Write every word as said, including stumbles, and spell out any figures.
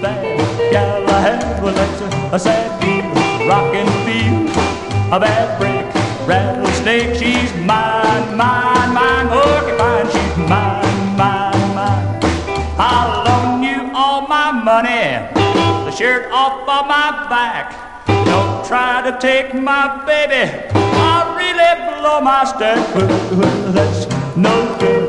bad gal I had, well, that's a, a sad deal. Rock and feel a bad brick rattlesnake. She's mine, mine, mine. Porcupine, she's mine, mine, mine. I'll loan you all my money, the shirt off of my back. Don't try to take my baby, I'll really blow my stack. Well, well, that's no good.